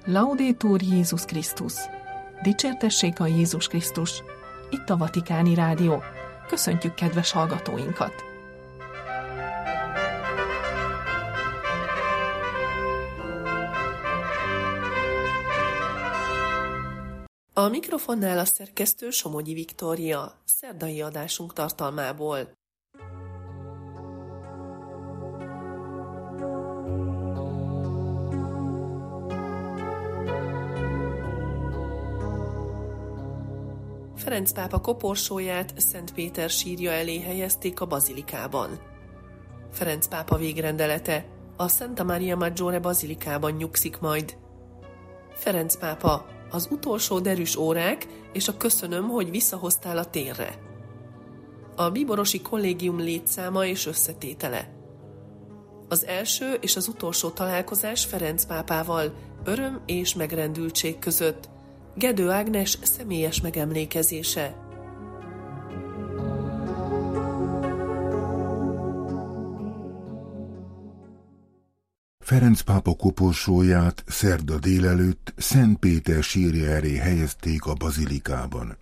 Laudetur Jézus Krisztus! Dicsértessék a Jézus Krisztus! Itt a Vatikáni Rádió. Köszöntjük kedves hallgatóinkat! A mikrofonnál a szerkesztő Somogyi Viktória, szerdai adásunk tartalmából. Ferenc pápa koporsóját Szent Péter sírja elé helyezték a bazilikában. Ferenc pápa végrendelete a Santa Maria Maggiore bazilikában nyugszik majd. Ferenc pápa, az utolsó derűs órák és a köszönöm, hogy visszahoztál a térre. A bíborosi kollégium létszáma és összetétele. Az első és az utolsó találkozás Ferenc pápával öröm és megrendültség között. Gedő Ágnes személyes megemlékezése. Ferenc pápa koporsóját szerda délelőtt Szent Péter sírja elé helyezték a bazilikában.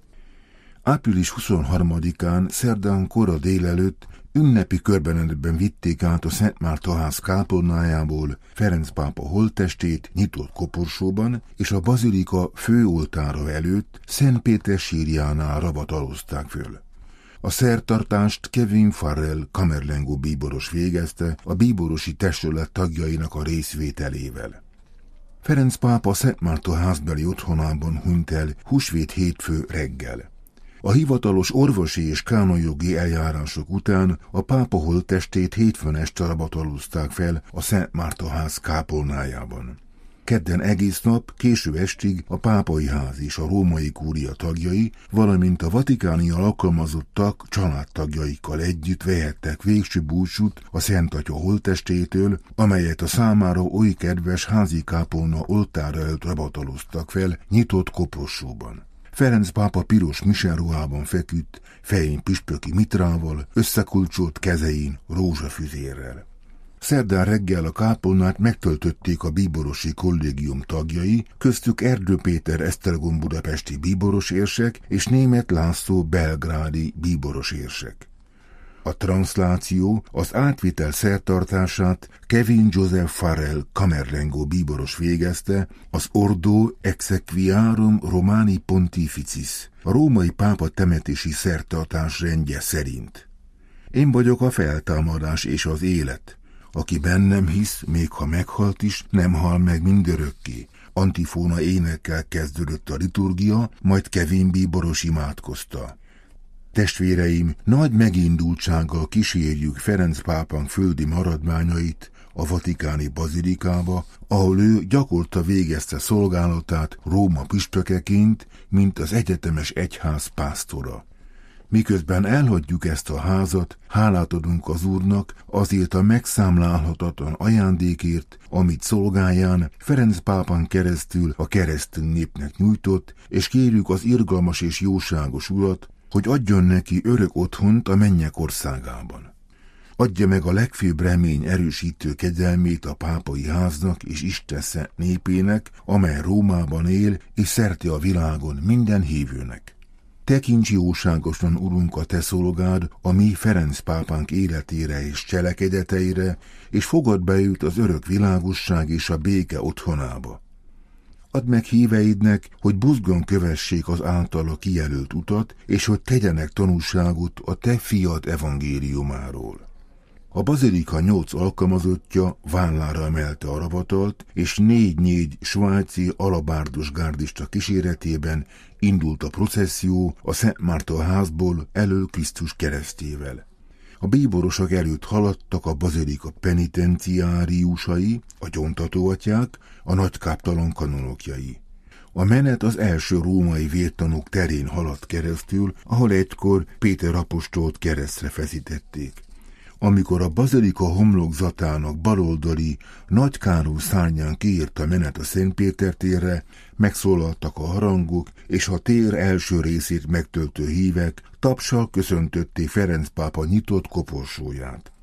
Április 23-án szerdán kora délelőtt ünnepi körbenedben vitték át a Szent Márta ház kápolnájából Ferenc pápa holttestét nyitott koporsóban, és a bazilika főoltára előtt Szent Péter sírjánál ravatalozták föl. A szertartást Kevin Farrell Camerlengo bíboros végezte a bíborosi testület tagjainak a részvételével. Ferenc pápa Szent Márta házbeli otthonában hunyt el húsvét hétfő reggel. A hivatalos orvosi és kánonjogi eljárások után a pápa holttestét hétfőn este ravatalozták fel a Szent Márta ház kápolnájában. Kedden egész nap, késő estig a pápai ház és a római kúria tagjai, valamint a vatikáni alkalmazottak családtagjaikkal együtt vehettek végső búcsút a Szent Atya holttestétől, amelyet a számára oly kedves házi kápolna oltára előtt ravataloztak fel nyitott koporsóban. Ferenc pápa piros miseruhában feküdt, fején püspöki mitrával, összekulcsolt kezein rózsafüzérrel. Szerdán reggel a kápolnát megtöltötték a bíborosi kollégium tagjai, köztük Erdő Péter Esztergom budapesti bíborosérsek és Németh László belgrádi bíborosérsek. A transzláció, az átvitel szertartását Kevin Joseph Farrell Camerlengo bíboros végezte az Ordo Exequiarum Romani Pontificis, a római pápa temetési szertartás rendje szerint. Én vagyok a feltámadás és az élet. Aki bennem hisz, még ha meghalt is, nem hal meg mindörökké. Antifóna énekkel kezdődött a liturgia, majd Kevin bíboros imádkozta. Testvéreim, nagy megindultsággal kísérjük Ferenc pápánk földi maradványait a vatikáni bazilikába, ahol ő gyakorta végezte szolgálatát Róma püspökeként, mint az egyetemes egyház pásztora. Miközben elhagyjuk ezt a házat, hálát adunk az Úrnak azért a megszámlálhatatlan ajándékért, amit szolgáján Ferenc pápán keresztül a keresztény népnek nyújtott, és kérjük az irgalmas és jóságos Urat, hogy adjon neki örök otthont a mennyek országában. Adja meg a legfőbb remény erősítő kegyelmét a pápai háznak és Isten szent népének, amely Rómában él és szerte a világon minden hívőnek. Tekints jóságosan, Urunk, a te szolgád a mi Ferenc pápánk életére és cselekedeteire, és fogad be őt az örök világosság és a béke otthonába. Add meg híveidnek, hogy buzgón kövessék az általa kijelölt utat, és hogy tegyenek tanúságot a te fiad evangéliumáról. A bazilika 8 alkalmazottja vállára emelte a ravatalt, és 4 svájci alabárdos gárdista kíséretében indult a processzió a Szent Márta házból elő Krisztus keresztjével. A bíborosok előtt haladtak a bazilika penitenciáriusai, a gyóntatóatyák, a nagykáptalan kanonokjai. A menet az első római vértanúk terén haladt keresztül, ahol egykor Péter apostolt keresztre feszítették. Amikor a bazilika homlokzatának baloldali Nagy Károly szárnyán kiírt a menet a Szent Péter térre, megszólaltak a harangok, és a tér első részét megtöltő hívek tapssal köszöntötték Ferenc pápa nyitott koporsóját.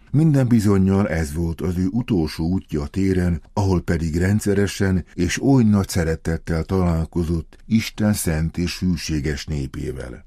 Minden bizonnyal ez volt az ő utolsó útja a téren, ahol pedig rendszeresen és oly nagy szeretettel találkozott Isten szent és hűséges népével.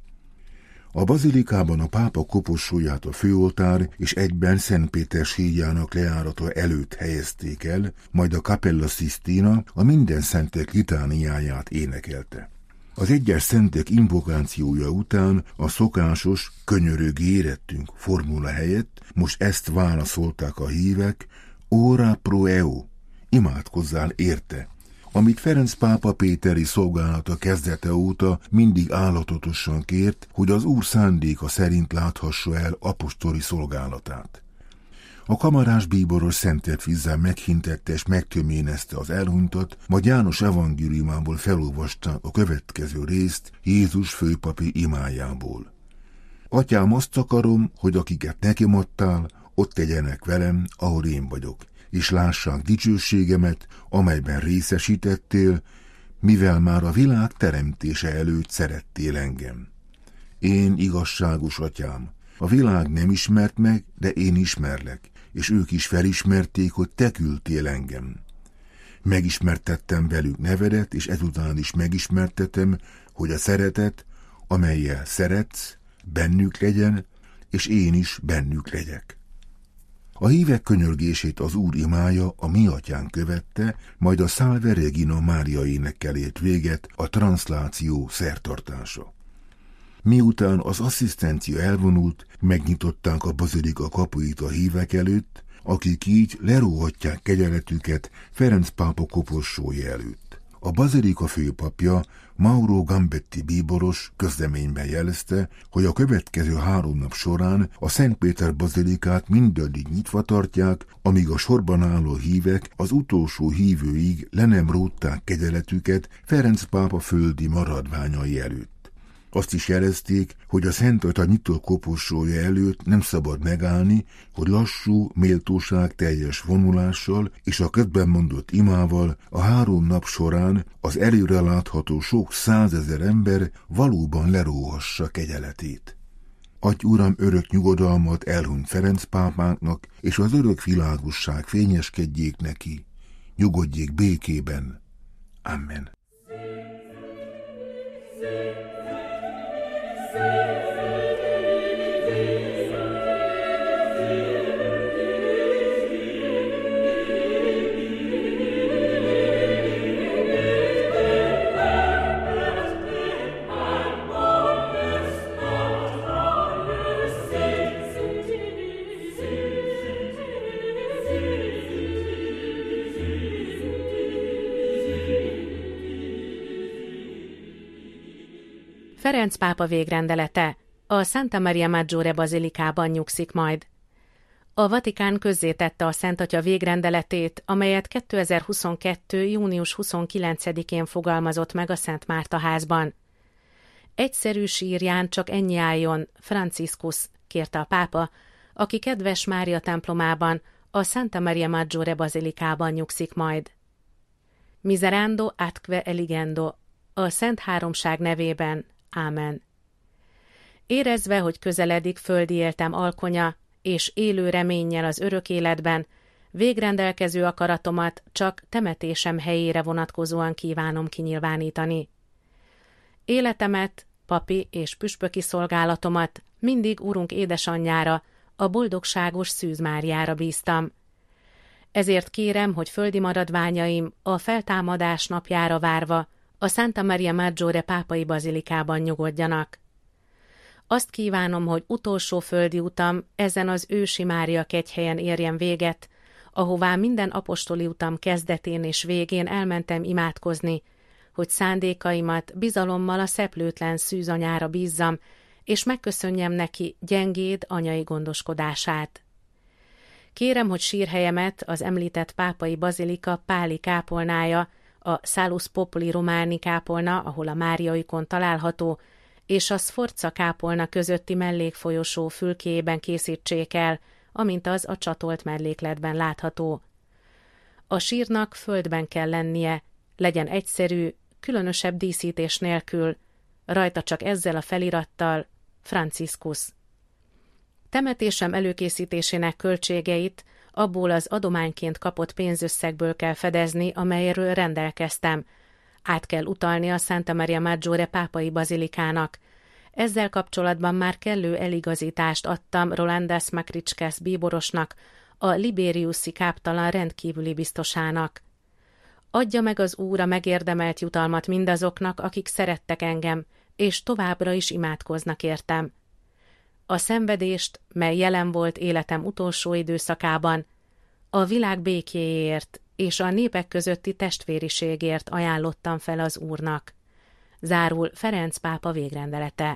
A bazilikában a pápa koporsóját a főoltár és egyben Szent Péter sírjának lejárata előtt helyezték el, majd a Capella Sistina a minden szentek litániáját énekelte. Az egyes szentek invokációja után a szokásos könyörög érettünk formula helyett most ezt válaszolták a hívek: ora pro eo, imádkozzál érte, amit Ferenc pápa péteri szolgálata kezdete óta mindig állatatosan kért, hogy az Úr szándéka szerint láthassa el apostoli szolgálatát. A kamarás bíboros szentelt vízzel meghintette és megtöménezte az elhunytat, majd János evangéliumából felolvasta a következő részt Jézus főpapi imájából. Atyám, azt akarom, hogy akiket nekem adtál, ott tegyenek velem, ahol én vagyok, és lássák dicsőségemet, amelyben részesítettél, mivel már a világ teremtése előtt szerettél engem. Én igazságos atyám, a világ nem ismert meg, de én ismerlek, és ők is felismerték, hogy te küldtél engem. Megismertettem velük nevedet, és ezután is megismertetem, hogy a szeretet, amellyel szeretsz, bennük legyen, és én is bennük legyek. A hívek könyörgését az Úr imája a Mi Atyánk követte, majd a Salve Regina Mária énekkel ért véget a transzláció szertartása. Miután az asszisztencia elvonult, megnyitották a bazilika kapuit a hívek előtt, akik így leróhatják kegyeletüket Ferenc pápa koporsója előtt. A bazilika főpapja, Mauro Gambetti bíboros közleményben jelezte, hogy a következő 3 nap során a Szent Péter bazilikát mindaddig nyitva tartják, amíg a sorban álló hívek az utolsó hívőig le nem rótták kegyeletüket Ferenc pápa földi maradványai előtt. Azt is jelezték, hogy a Szent Atya nyitó koporsója előtt nem szabad megállni, hogy lassú, méltóság teljes vonulással és a közben mondott imával a 3 nap során az előre látható sok 100 000 ember valóban leróhassa kegyeletét. Adj, Uram, örök nyugodalmat elhunyt Ferenc pápánknak, és az örök világosság fényeskedjék neki. Nyugodjék békében. Amen. Ferenc pápa végrendelete a Santa Maria Maggiore bazilikában nyugszik majd. A Vatikán közzétette a Szent Atya végrendeletét, amelyet 2022. június 29-én fogalmazott meg a Szent Márta házban. Egyszerű sírján csak ennyi álljon, Franciscus, kérte a pápa, aki Kedves Mária templomában, a Santa Maria Maggiore bazilikában nyugszik majd. Miserando atque eligendo, a Szent Háromság nevében. Ámen. Érezve, hogy közeledik földi éltem alkonya, és élő reménnyel az örök életben, végrendelkező akaratomat csak temetésem helyére vonatkozóan kívánom kinyilvánítani. Életemet, papi és püspöki szolgálatomat mindig Urunk édesanyjára, a boldogságos Szűz Máriára bíztam. Ezért kérem, hogy földi maradványaim a feltámadás napjára várva a Santa Maria Maggiore pápai bazilikában nyugodjanak. Azt kívánom, hogy utolsó földi utam ezen az ősi Mária kegyhelyen érjen véget, ahová minden apostoli utam kezdetén és végén elmentem imádkozni, hogy szándékaimat bizalommal a szeplőtlen Szűz anyára bízzam, és megköszönjem neki gyengéd anyai gondoskodását. Kérem, hogy sírhelyemet az említett pápai bazilika páli kápolnája, a Salus Populi Romani kápolna, ahol a Mária-ikon található, és a Sforza kápolna közötti mellékfolyosó fülkéjében készítsék el, amint az a csatolt mellékletben látható. A sírnak földben kell lennie, legyen egyszerű, különösebb díszítés nélkül, rajta csak ezzel a felirattal: Franciscus. Temetésem előkészítésének költségeit abból az adományként kapott pénzösszegből kell fedezni, amelyről rendelkeztem. Át kell utalni a Santa Maria Maggiore pápai bazilikának. Ezzel kapcsolatban már kellő eligazítást adtam Rolandas Makricskes bíborosnak, a Liberiuszi káptalan rendkívüli biztosának. Adja meg az Úr a megérdemelt jutalmat mindazoknak, akik szerettek engem, és továbbra is imádkoznak értem. A szenvedést, mely jelen volt életem utolsó időszakában, a világ békéjéért és a népek közötti testvériségért ajánlottam fel az Úrnak. Zárul Ferenc pápa végrendelete.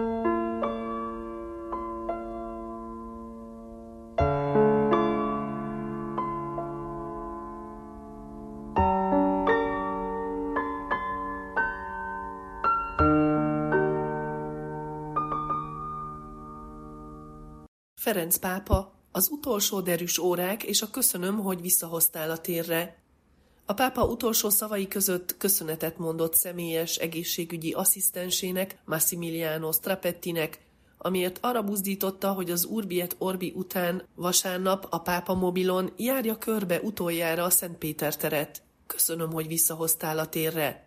Ferenc pápa, az utolsó derűs órák és a köszönöm, hogy visszahoztál a térre. A pápa utolsó szavai között köszönetet mondott személyes egészségügyi asszisztensének, Massimiliano Strapettinek, amiért arra buzdította, hogy az Urbi et Orbi után vasárnap a pápa mobilon járja körbe utoljára a Szent Péter teret. Köszönöm, hogy visszahoztál a térre.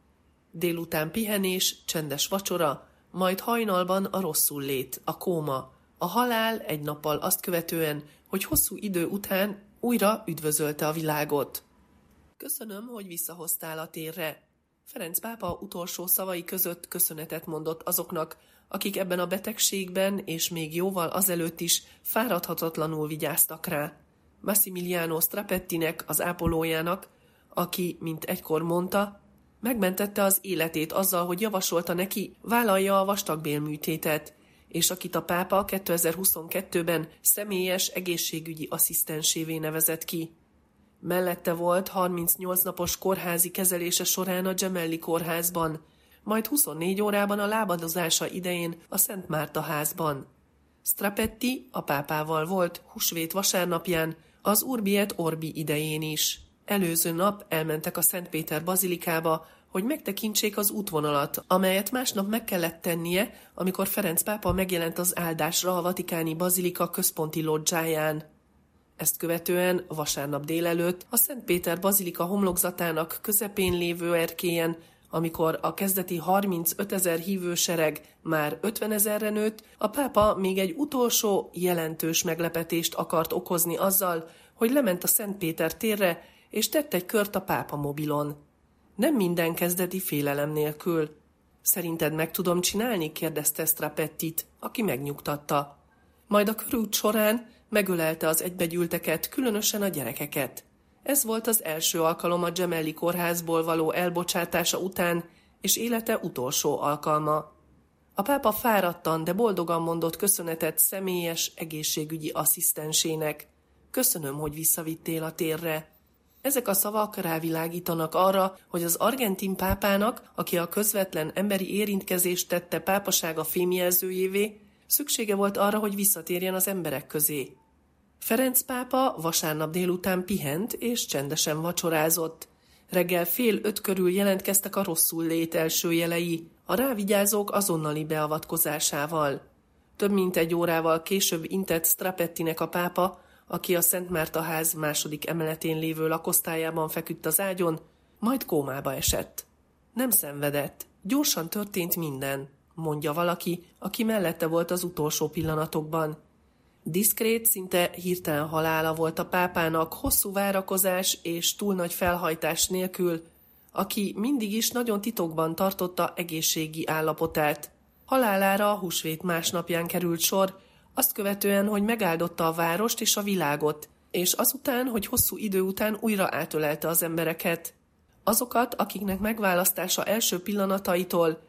Délután pihenés, csendes vacsora, majd hajnalban a rosszullét, a kóma, a halál egy nappal azt követően, hogy hosszú idő után újra üdvözölte a világot. Köszönöm, hogy visszahoztál a térre. Ferenc pápa utolsó szavai között köszönetet mondott azoknak, akik ebben a betegségben és még jóval azelőtt is fáradhatatlanul vigyáztak rá. Massimiliano Strapettinek, az ápolójának, aki, mint egykor mondta, megmentette az életét azzal, hogy javasolta neki, vállalja a vastagbélműtétet, és akit a pápa 2022-ben személyes egészségügyi asszisztensévé nevezett ki. Mellette volt 38 napos kórházi kezelése során a Gemelli kórházban, majd 24 órában a lábadozása idején a Szent Márta házban. Strapetti a pápával volt húsvét vasárnapján, az Urbi et Orbi idején is. Előző nap elmentek a Szent Péter bazilikába, hogy megtekintsék az útvonalat, amelyet másnap meg kellett tennie, amikor Ferenc pápa megjelent az áldásra a vatikáni bazilika központi lodzsáján. Ezt követően vasárnap délelőtt a Szent Péter bazilika homlokzatának közepén lévő erkélyen, amikor a kezdeti 35 000 hívősereg már 50 000-re nőtt, a pápa még egy utolsó, jelentős meglepetést akart okozni azzal, hogy lement a Szent Péter térre, és tett egy kört a pápa mobilon. Nem minden kezdeti félelem nélkül. Szerinted meg tudom csinálni? Kérdezte Strapettit, aki megnyugtatta. Majd a körút során megölelte az egybegyűlteket, különösen a gyerekeket. Ez volt az első alkalom a Gemelli kórházból való elbocsátása után, és élete utolsó alkalma. A pápa fáradtan, de boldogan mondott köszönetet személyes egészségügyi asszisztensének. Köszönöm, hogy visszavittél a térre. Ezek a szavak rávilágítanak arra, hogy az argentin pápának, aki a közvetlen emberi érintkezést tette pápasága fémjelzőjévé, szüksége volt arra, hogy visszatérjen az emberek közé. Ferenc pápa vasárnap délután pihent és csendesen vacsorázott. Reggel 4:30 körül jelentkeztek a rosszullét első jelei, a rávigyázók azonnali beavatkozásával. Több mint egy órával később intett Strapettinek a pápa, aki a Szent Márta ház második emeletén lévő lakosztályában feküdt az ágyon, majd kómába esett. Nem szenvedett, gyorsan történt minden, mondja valaki, aki mellette volt az utolsó pillanatokban. Diszkrét, szinte hirtelen halála volt a pápának, hosszú várakozás és túl nagy felhajtás nélkül, aki mindig is nagyon titokban tartotta egészségi állapotát. Halálára a húsvét másnapján került sor, azt követően, hogy megáldotta a várost és a világot, és azután, hogy hosszú idő után újra átölelte az embereket. Azokat, akiknek megválasztása első pillanataitól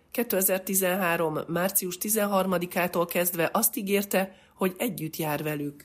2013. március 13-ától kezdve azt ígérte, hogy együtt jár velük.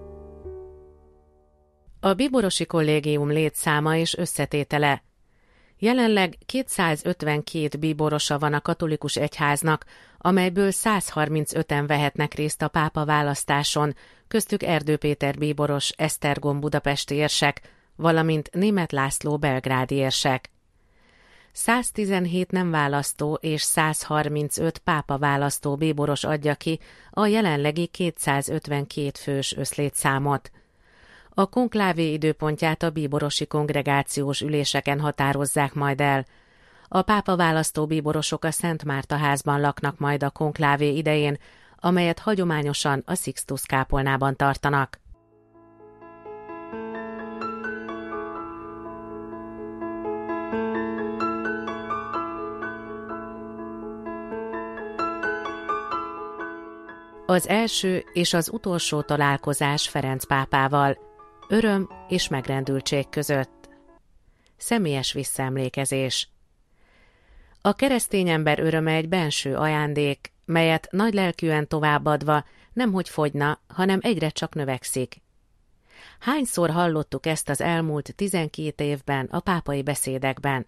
A bíborosi kollégium létszáma és összetétele. Jelenleg 252 bíborosa van a katolikus egyháznak, amelyből 135-en vehetnek részt a pápa választáson, köztük Erdő Péter bíboros, Esztergom budapesti érsek, valamint Németh László belgrádi érsek. 117 nem választó és 135 pápa választó bíboros adja ki a jelenlegi 252 fős összlétszámot. A konklávé időpontját a bíborosi kongregációs üléseken határozzák majd el. A pápa választó bíborosok a Szent Márta házban laknak majd a konklávé idején, amelyet hagyományosan a Sixtus kápolnában tartanak. Az első és az utolsó találkozás Ferenc pápával, öröm és megrendültség között. Személyes visszaemlékezés. A keresztény ember öröme egy benső ajándék, melyet nagylelkűen továbbadva nemhogy fogyna, hanem egyre csak növekszik. Hányszor hallottuk ezt az elmúlt 12 évben a pápai beszédekben?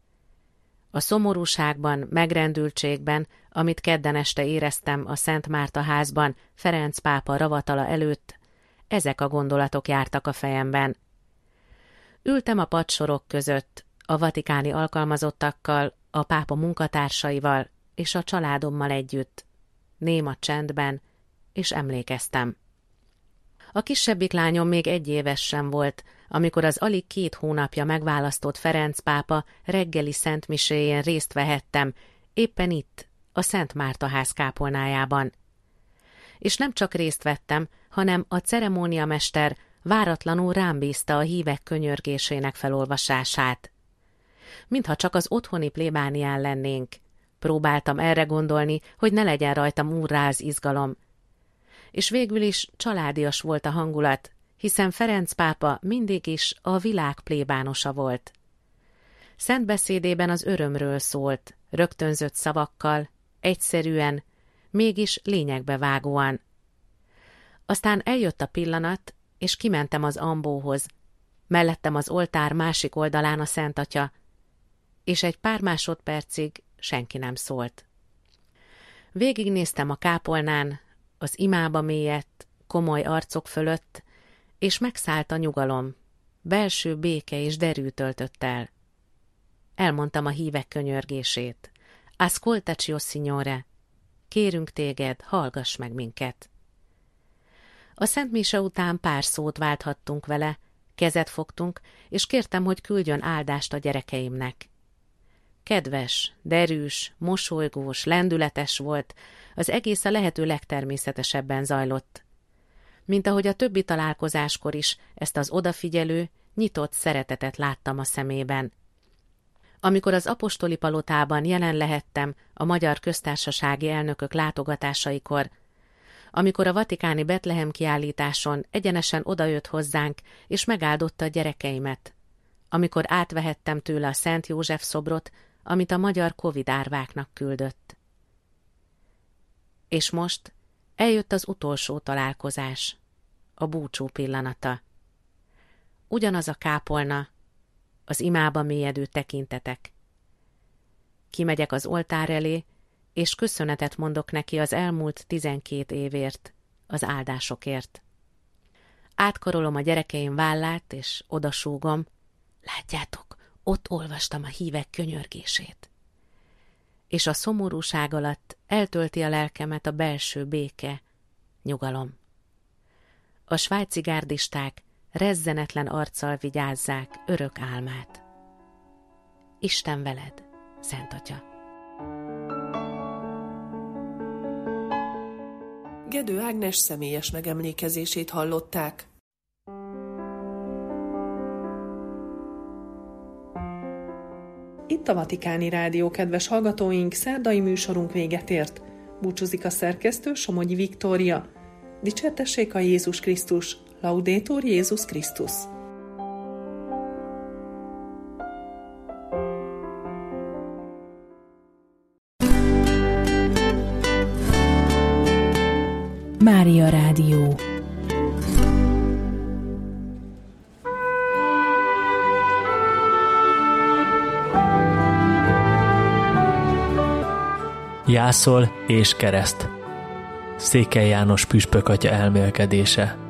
A szomorúságban, megrendültségben, amit kedden este éreztem a Szent Márta házban Ferenc pápa ravatala előtt, ezek a gondolatok jártak a fejemben. Ültem a padsorok között, a vatikáni alkalmazottakkal, a pápa munkatársaival és a családommal együtt, néma csendben, és emlékeztem. A kisebbik lányom még 1 éves sem volt, amikor az alig 2 hónapja megválasztott Ferenc pápa reggeli szentmiséjén részt vehettem, éppen itt, a Szent Márta ház kápolnájában. És nem csak részt vettem, hanem a ceremóniamester váratlanul rám bízta a hívek könyörgésének felolvasását. Mintha csak az otthoni plébánián lennénk. Próbáltam erre gondolni, hogy ne legyen rajtam úrrá az izgalom. És végül is családias volt a hangulat, hiszen Ferenc pápa mindig is a világ plébánosa volt. Szent beszédében az örömről szólt, rögtönzött szavakkal, egyszerűen, mégis lényegbe vágóan. Aztán eljött a pillanat, és kimentem az ambóhoz, mellettem az oltár másik oldalán a Szent Atya, és egy pár másodpercig senki nem szólt. Végignéztem a kápolnán, az imába mélyedt, komoly arcok fölött, és megszállt a nyugalom, belső béke és derű töltött el. Elmondtam a hívek könyörgését. Ascoltaci, o Signore! Kérünk téged, hallgass meg minket! A Szent Mise után pár szót válthattunk vele, kezet fogtunk, és kértem, hogy küldjön áldást a gyerekeimnek. Kedves, derűs, mosolygós, lendületes volt, az egész a lehető legtermészetesebben zajlott. Mint ahogy a többi találkozáskor is, ezt az odafigyelő, nyitott szeretetet láttam a szemében. Amikor az apostoli palotában jelen lehettem a magyar köztársasági elnökök látogatásaikor, amikor a vatikáni Betlehem kiállításon egyenesen odajött hozzánk, és megáldotta a gyerekeimet, amikor átvehettem tőle a Szent József szobrot, amit a magyar Covid árváknak küldött. És most eljött az utolsó találkozás, a búcsú pillanata. Ugyanaz a kápolna, az imába mélyedő tekintetek. Kimegyek az oltár elé, és köszönetet mondok neki az elmúlt 12 évért, az áldásokért. Átkarolom a gyerekeim vállát, és odasúgom, látjátok, ott olvastam a hívek könyörgését. És a szomorúság alatt eltölti a lelkemet a belső béke, nyugalom. A svájci gárdisták rezzenetlen arccal vigyázzák örök álmát. Isten veled, Szent Atya! Gedő Ágnes személyes megemlékezését hallották. Itt a Vatikáni Rádió, kedves hallgatóink, szerdai műsorunk véget ért. Búcsúzik a szerkesztő, Somogyi Viktória. Dicsértessék a Jézus Krisztus! Laudetur Jézus Krisztus! Mária Rádió. Jászol és kereszt. Székely János püspök atya elmélkedése.